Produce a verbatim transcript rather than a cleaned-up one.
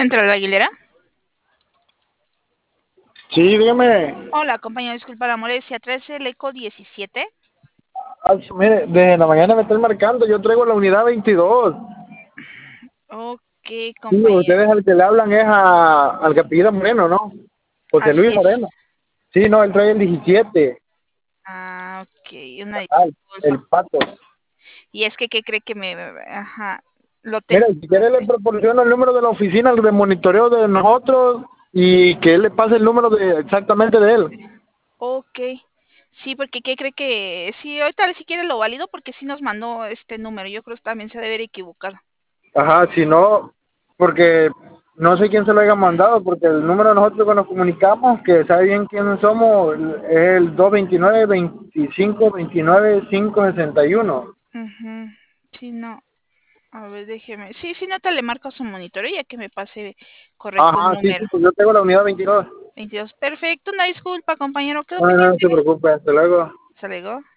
Central Aguilera. Sí, dígame. Hola, compañero, disculpa la molestia. trece, el eco diecisiete. Ay, mire, desde la mañana me están marcando. Yo traigo la unidad veintidós. Ok, Sí, compañero. ustedes al que le hablan es a, al que apellida Moreno, ¿no? José Así Luis es. Moreno. Sí, no, él trae el diecisiete. Ah, ok, una Ah, disculpa. el pato. Y es que, ¿qué cree que me... Ajá, lo Mira, tengo. si quiere le proporciono el número de la oficina de monitoreo de nosotros y que él le pase el número de exactamente de él. Ok. Sí, porque ¿qué cree que...? Sí, ahorita si quiere lo valido porque sí nos mandó este número. Yo creo que también se debe equivocar. Ajá, si no, porque no sé quién se lo haya mandado, porque el número de nosotros que nos comunicamos, que sabe bien quién somos, es el dos veintinueve, veinticinco, veintinueve, cinco sesenta y uno. Uh Sí, no. A ver, déjeme. Sí, sí, no te le marco a su monitoreo ya que me pase correcto el Ajá, sí, sí, número. pues yo tengo la unidad veintidós. veintidós. Perfecto, una disculpa, compañero. Quedó No, no, no pendiente. se preocupe, hasta luego. ¿Se alegó?